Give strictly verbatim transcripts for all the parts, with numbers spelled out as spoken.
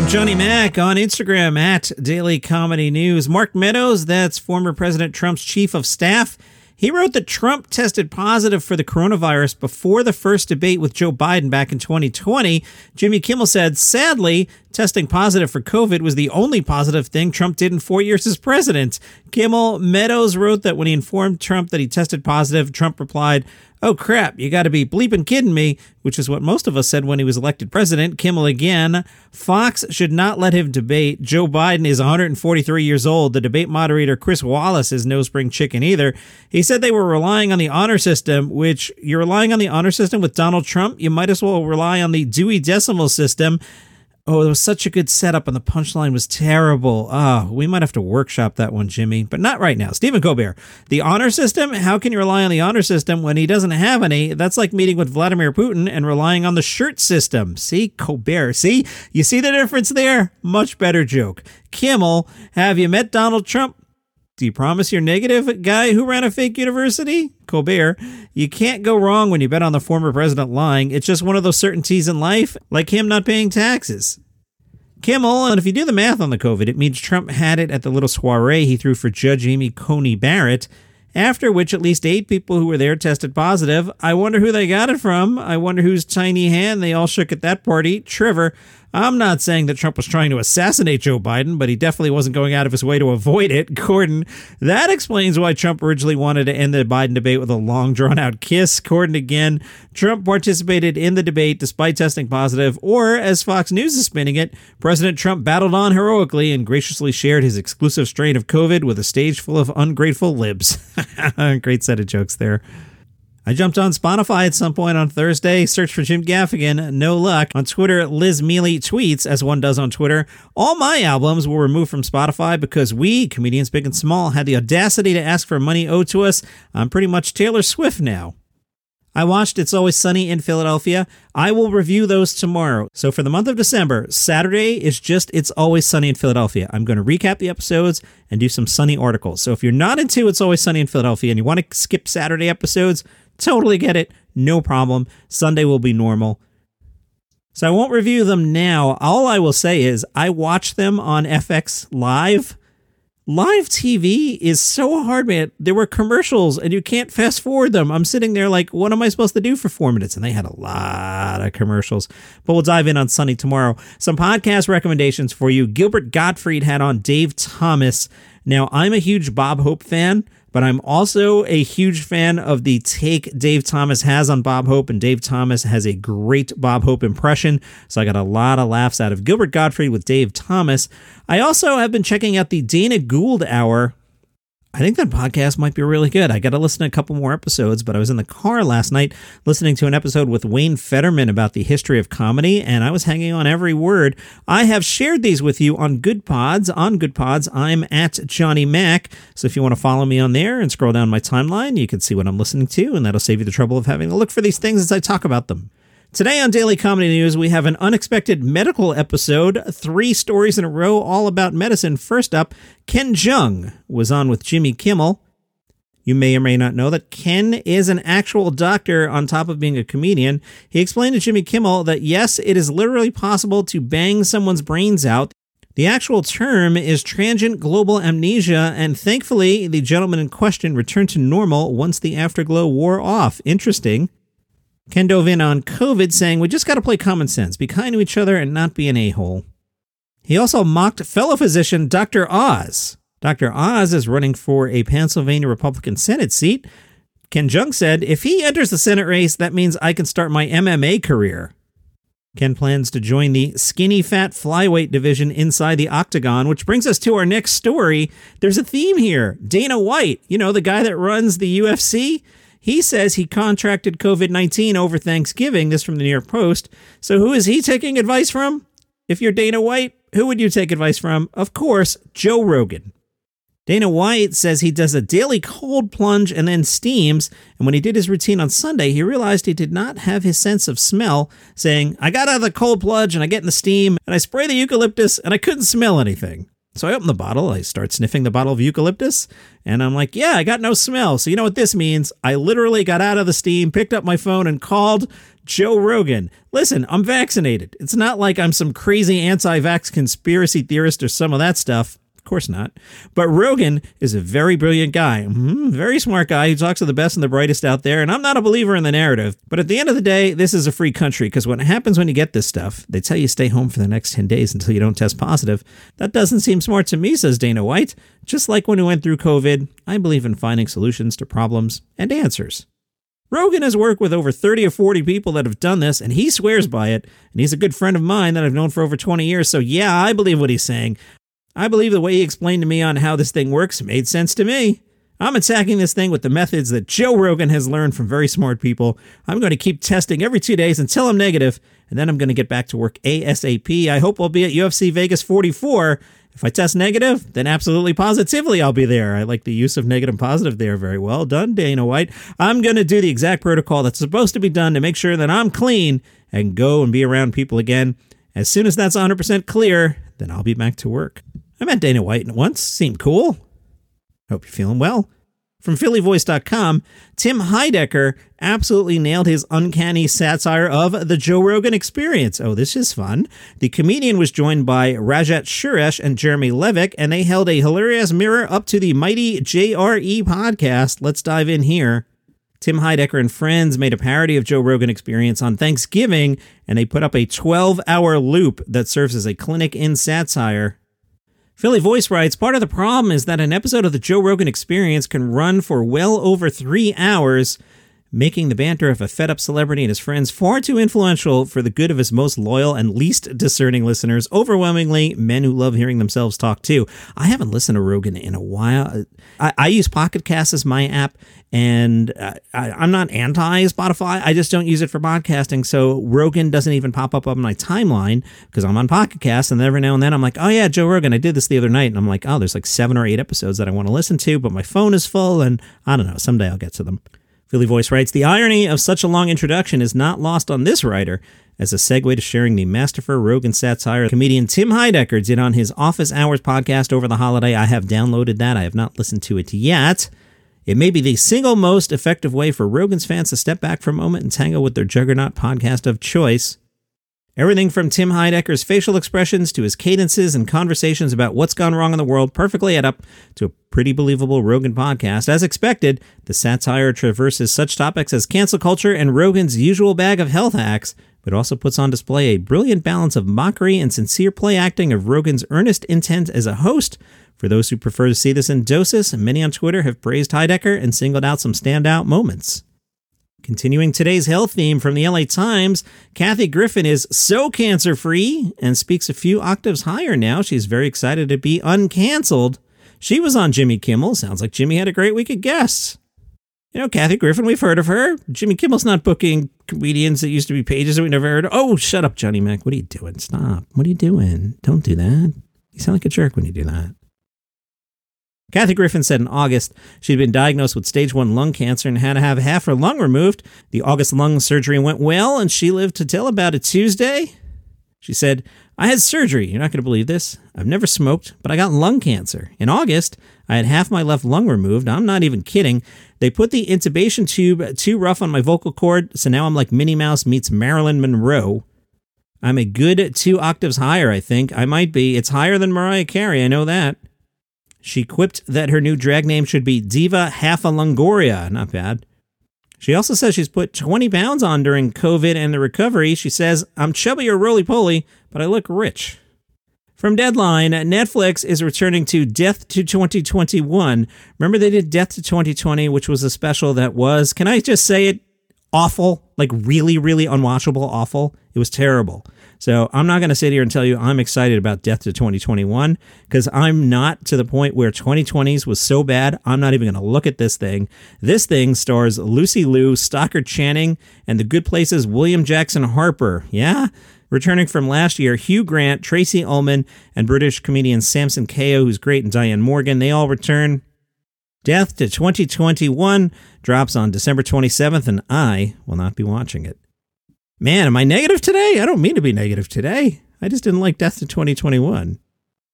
I'm Johnny Mac on Instagram at Daily Comedy News. Mark Meadows, that's former President Trump's chief of staff. He wrote that Trump tested positive for the coronavirus before the first debate with Joe Biden back in twenty twenty. Jimmy Kimmel said, sadly, testing positive for COVID was the only positive thing Trump did in four years as president. Kimmel Meadows wrote that when he informed Trump that he tested positive, Trump replied, "Oh crap, you gotta be bleeping kidding me," which is what most of us said when he was elected president. Kimmel again, Fox should not let him debate. Joe Biden is one hundred forty-three years old. The debate moderator, Chris Wallace, is no spring chicken either. He said they were relying on the honor system, which you're relying on the honor system with Donald Trump. You might as well rely on the Dewey Decimal System. Oh, it was such a good setup, and the punchline was terrible. Ah, oh, we might have to workshop that one, Jimmy, but not right now. Stephen Colbert, the honor system? How can you rely on the honor system when he doesn't have any? That's like meeting with Vladimir Putin and relying on the shirt system. See, Colbert, see? You see the difference there? Much better joke. Kimmel, have you met Donald Trump? Do you promise you're negative, guy who ran a fake university? Colbert, you can't go wrong when you bet on the former president lying. It's just one of those certainties in life, like him not paying taxes. Kimmel, and if you do the math on the COVID, it means Trump had it at the little soiree he threw for Judge Amy Coney Barrett, after which at least eight people who were there tested positive. I wonder who they got it from. I wonder whose tiny hand they all shook at that party. Trevor, I'm not saying that Trump was trying to assassinate Joe Biden, but he definitely wasn't going out of his way to avoid it. Gordon, that explains why Trump originally wanted to end the Biden debate with a long, drawn-out kiss. Gordon again, Trump participated in the debate despite testing positive, or, as Fox News is spinning it, President Trump battled on heroically and graciously shared his exclusive strain of COVID with a stage full of ungrateful libs. Great set of jokes there. I jumped on Spotify at some point on Thursday, searched for Jim Gaffigan, no luck. On Twitter, Liz Mealy tweets, as one does on Twitter, all my albums were removed from Spotify because we, comedians big and small, had the audacity to ask for money owed to us. I'm pretty much Taylor Swift now. I watched It's Always Sunny in Philadelphia. I will review those tomorrow. So for the month of December, Saturday is just It's Always Sunny in Philadelphia. I'm going to recap the episodes and do some Sunny articles. So if you're not into It's Always Sunny in Philadelphia and you want to skip Saturday episodes, totally get it. No problem. Sunday will be normal. So I won't review them now. All I will say is I watch them on F X Live. Live T V is so hard, man. There were commercials and you can't fast forward them. I'm sitting there like, what am I supposed to do for four minutes? And they had a lot of commercials. But we'll dive in on Sunny tomorrow. Some podcast recommendations for you. Gilbert Gottfried had on Dave Thomas. Now, I'm a huge Bob Hope fan, but I'm also a huge fan of the take Dave Thomas has on Bob Hope, and Dave Thomas has a great Bob Hope impression, so I got a lot of laughs out of Gilbert Gottfried with Dave Thomas. I also have been checking out the Dana Gould Hour. I think that podcast might be really good. I got to listen to a couple more episodes, but I was in the car last night listening to an episode with Wayne Fetterman about the history of comedy, and I was hanging on every word. I have shared these with you on Good Pods. On Good Pods, I'm at Johnny Mac, so if you want to follow me on there and scroll down my timeline, you can see what I'm listening to, and that'll save you the trouble of having to look for these things as I talk about them. Today on Daily Comedy News, we have an unexpected medical episode, three stories in a row, all about medicine. First up, Ken Jeong was on with Jimmy Kimmel. You may or may not know that Ken is an actual doctor on top of being a comedian. He explained to Jimmy Kimmel that, yes, it is literally possible to bang someone's brains out. The actual term is transient global amnesia, and thankfully, the gentleman in question returned to normal once the afterglow wore off. Interesting. Ken dove in on COVID, saying, we just got to play common sense, be kind to each other, and not be an a-hole. He also mocked fellow physician Doctor Oz. Doctor Oz is running for a Pennsylvania Republican Senate seat. Ken Jeong said, if he enters the Senate race, that means I can start my M M A career. Ken plans to join the skinny fat flyweight division inside the octagon, which brings us to our next story. There's a theme here. Dana White, you know, the guy that runs the U F C, he says he contracted COVID nineteen over Thanksgiving. This from the New York Post. So who is he taking advice from? If you're Dana White, who would you take advice from? Of course, Joe Rogan. Dana White says he does a daily cold plunge and then steams, and when he did his routine on Sunday, he realized he did not have his sense of smell, saying, I got out of the cold plunge and I get in the steam and I spray the eucalyptus and I couldn't smell anything. So I open the bottle, I start sniffing the bottle of eucalyptus, and I'm like, yeah, I got no smell. So you know what this means? I literally got out of the steam, picked up my phone, and called Joe Rogan. Listen, I'm vaccinated. It's not like I'm some crazy anti-vax conspiracy theorist or some of that stuff. Of course not. But Rogan is a very brilliant guy, mm-hmm, very smart guy who talks to the best and the brightest out there, and I'm not a believer in the narrative. But at the end of the day, this is a free country, because what happens when you get this stuff, they tell you stay home for the next ten days until you don't test positive. That doesn't seem smart to me, says Dana White. Just like when we went through COVID, I believe in finding solutions to problems and answers. Rogan has worked with over thirty or forty people that have done this, and he swears by it, and he's a good friend of mine that I've known for over twenty years, so yeah, I believe what he's saying. I believe the way he explained to me on how this thing works made sense to me. I'm attacking this thing with the methods that Joe Rogan has learned from very smart people. I'm going to keep testing every two days until I'm negative, and then I'm going to get back to work ASAP. I hope I'll be at U F C Vegas forty-four. If I test negative, then absolutely positively I'll be there. I like the use of negative and positive there. Very well done, Dana White. I'm going to do the exact protocol that's supposed to be done to make sure that I'm clean and go and be around people again. As soon as that's one hundred percent clear, then I'll be back to work. I met Dana White once. Seemed cool. Hope you're feeling well. From Philly Voice dot com, Tim Heidecker absolutely nailed his uncanny satire of the Joe Rogan Experience. Oh, this is fun. The comedian was joined by Rajat Suresh and Jeremy Levick, and they held a hilarious mirror up to the mighty J R E podcast. Let's dive in here. Tim Heidecker and friends made a parody of Joe Rogan Experience on Thanksgiving, and they put up a twelve-hour loop that serves as a clinic in satire. Philly Voice writes, part of the problem is that an episode of the Joe Rogan Experience can run for well over three hours, making the banter of a fed-up celebrity and his friends far too influential for the good of his most loyal and least discerning listeners, overwhelmingly men who love hearing themselves talk too. I haven't listened to Rogan in a while. I, I use Pocket Cast as my app, and uh, I, I'm not anti-Spotify. I just don't use it for podcasting, so Rogan doesn't even pop up on my timeline because I'm on Pocket Cast, and every now and then I'm like, oh yeah, Joe Rogan, I did this the other night, and I'm like, oh, there's like seven or eight episodes that I want to listen to, but my phone is full, and I don't know, someday I'll get to them. Philly Voice writes, the irony of such a long introduction is not lost on this writer. As a segue to sharing the masterful Rogan satire comedian Tim Heidecker did on his Office Hours podcast over the holiday. I have downloaded that. I have not listened to it yet. It may be the single most effective way for Rogan's fans to step back for a moment and tango with their juggernaut podcast of choice. Everything from Tim Heidecker's facial expressions to his cadences and conversations about what's gone wrong in the world perfectly add up to a pretty believable Rogan podcast. As expected, the satire traverses such topics as cancel culture and Rogan's usual bag of health hacks, but also puts on display a brilliant balance of mockery and sincere play acting of Rogan's earnest intent as a host. For those who prefer to see this in doses, many on Twitter have praised Heidecker and singled out some standout moments. Continuing today's health theme from the L A Times, Kathy Griffin is so cancer-free and speaks a few octaves higher now. She's very excited to be uncanceled. She was on Jimmy Kimmel. Sounds like Jimmy had a great week of guests. You know, Kathy Griffin, we've heard of her. Jimmy Kimmel's not booking comedians that used to be pages that we never heard of. Oh, shut up, Johnny Mac. What are you doing? Stop. What are you doing? Don't do that. You sound like a jerk when you do that. Kathy Griffin said in August she'd been diagnosed with stage one lung cancer and had to have half her lung removed. The August lung surgery went well, and she lived to tell about it Tuesday. She said, I had surgery. You're not going to believe this. I've never smoked, but I got lung cancer. In August, I had half my left lung removed. I'm not even kidding. They put the intubation tube too rough on my vocal cord, so now I'm like Minnie Mouse meets Marilyn Monroe. I'm a good two octaves higher, I think. I might be. It's higher than Mariah Carey, I know that. She quipped that her new drag name should be Diva Half a Longoria. Not bad. She also says she's put twenty pounds on during COVID and the recovery. She says, I'm chubby or roly-poly, but I look rich. From Deadline, Netflix is returning to Death to twenty twenty-one. Remember they did Death to twenty twenty, which was a special that was, can I just say it, awful, like really, really unwatchable awful. It was terrible. So I'm not going to sit here and tell you I'm excited about Death to twenty twenty-one because I'm not to the point where twenty twenties was so bad, I'm not even going to look at this thing. This thing stars Lucy Liu, Stockard Channing, and The Good Place's William Jackson Harper. Yeah? Returning from last year, Hugh Grant, Tracy Ullman, and British comedian Samson Kayo, who's great, and Diane Morgan, they all return. Death to twenty twenty-one drops on December twenty-seventh, and I will not be watching it. Man, am I negative today? I don't mean to be negative today. I just didn't like Death to twenty twenty-one.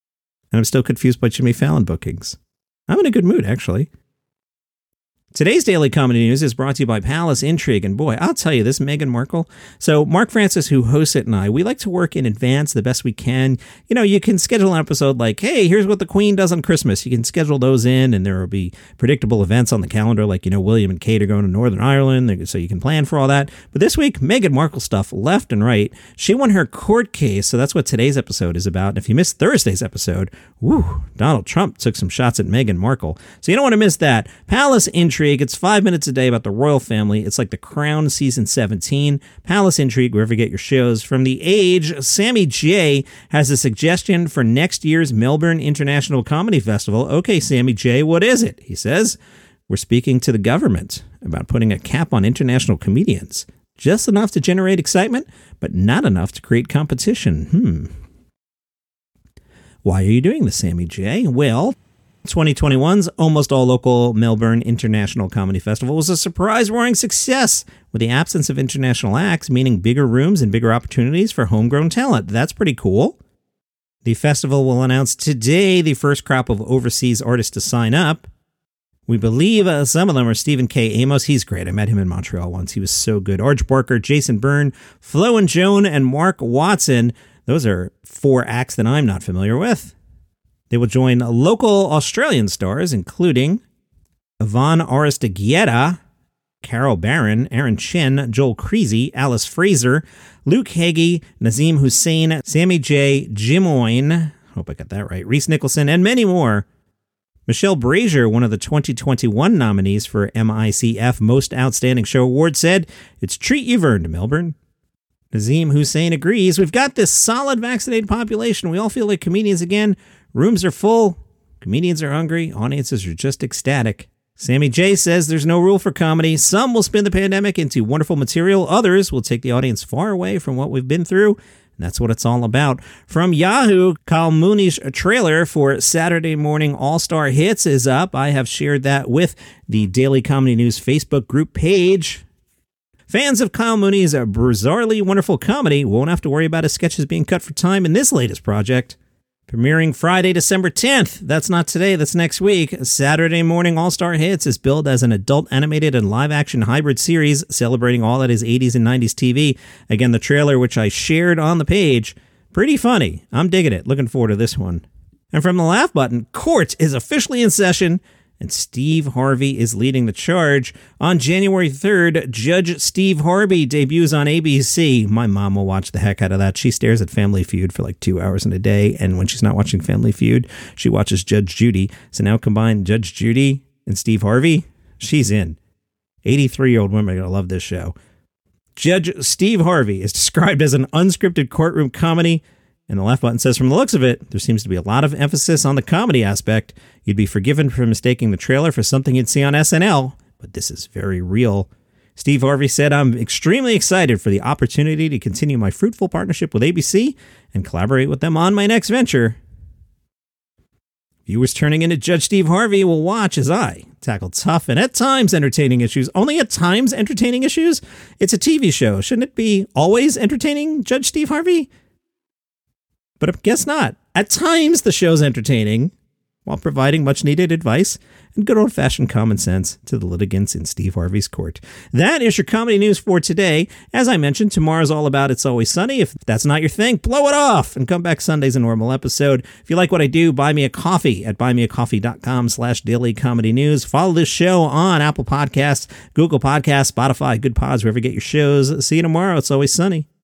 And I'm still confused by Jimmy Fallon bookings. I'm in a good mood, actually. Today's Daily Comedy News is brought to you by Palace Intrigue, and boy, I'll tell you, this Meghan Markle. So Mark Francis, who hosts it, and I, we like to work in advance the best we can. You know, you can schedule an episode like, hey, here's what the Queen does on Christmas. You can schedule those in, and there will be predictable events on the calendar, like, you know, William and Kate are going to Northern Ireland, so you can plan for all that. But this week, Meghan Markle stuff left and right. She won her court case, so that's what today's episode is about. And if you missed Thursday's episode, whew, Donald Trump took some shots at Meghan Markle. So you don't want to miss that. Palace Intrigue. It's five minutes a day about the royal family. It's like The Crown season seventeen. Palace Intrigue, wherever you get your shows. From The Age, Sammy J has a suggestion for next year's Melbourne International Comedy Festival. Okay, Sammy J, what is it? He says, we're speaking to the government about putting a cap on international comedians. Just enough to generate excitement, but not enough to create competition. Hmm. Why are you doing this, Sammy J? Well, twenty twenty-one's Almost All Local Melbourne International Comedy Festival was a surprise-roaring success with the absence of international acts, meaning bigger rooms and bigger opportunities for homegrown talent. That's pretty cool. The festival will announce today the first crop of overseas artists to sign up. We believe uh, some of them are Stephen K. Amos. He's great. I met him in Montreal once. He was so good. Arch Barker, Jason Byrne, Flo and Joan, and Mark Watson. Those are four acts that I'm not familiar with. They will join local Australian stars, including Yvonne Aristeguieta, Carol Barron, Aaron Chen, Joel Creasy, Alice Fraser, Luke Hagee, Nazim Hussain, Sammy J. Jimoyne, hope I got that right, Reese Nicholson, and many more. Michelle Brazier, one of the twenty twenty-one nominees for M I C F Most Outstanding Show Award, said, "It's a treat you've earned, Melbourne." Nazim Hussain agrees, "We've got this solid vaccinated population. We all feel like comedians again. Rooms are full. Comedians are hungry. Audiences are just ecstatic." Sammy J says there's no rule for comedy. Some will spin the pandemic into wonderful material. Others will take the audience far away from what we've been through. And that's what it's all about. From Yahoo, Kyle Mooney's trailer for Saturday Morning All-Star Hits is up. I have shared that with the Daily Comedy News Facebook group page. Fans of Kyle Mooney's bizarrely wonderful comedy won't have to worry about his sketches being cut for time in this latest project. Premiering Friday, December tenth. That's not today, that's next week. Saturday Morning All-Star Hits is billed as an adult animated and live-action hybrid series celebrating all that is eighties and nineties T V. Again, the trailer, which I shared on the page, pretty funny. I'm digging it. Looking forward to this one. And from the Laugh Button, court is officially in session, and Steve Harvey is leading the charge. On January third, Judge Steve Harvey debuts on A B C. My mom will watch the heck out of that. She stares at Family Feud for like two hours in a day, and when she's not watching Family Feud, she watches Judge Judy. So now combine Judge Judy and Steve Harvey, she's in. eighty-three-year-old women are going to love this show. Judge Steve Harvey is described as an unscripted courtroom comedy, and the Laugh Button says, from the looks of it, there seems to be a lot of emphasis on the comedy aspect. You'd be forgiven for mistaking the trailer for something you'd see on S N L, but this is very real. Steve Harvey said, "I'm extremely excited for the opportunity to continue my fruitful partnership with A B C and collaborate with them on my next venture." Viewers turning into Judge Steve Harvey will watch as I tackle tough and at times entertaining issues. Only at times entertaining issues? It's a T V show. Shouldn't it be always entertaining, Judge Steve Harvey? But I guess not. At times, the show's entertaining while providing much-needed advice and good old-fashioned common sense to the litigants in Steve Harvey's court. That is your comedy news for today. As I mentioned, tomorrow's all about It's Always Sunny. If that's not your thing, blow it off and come back Sunday's a normal episode. If you like what I do, buy me a coffee at buymeacoffee.com slash daily comedy news. Follow this show on Apple Podcasts, Google Podcasts, Spotify, Good Pods, wherever you get your shows. See you tomorrow. It's Always Sunny.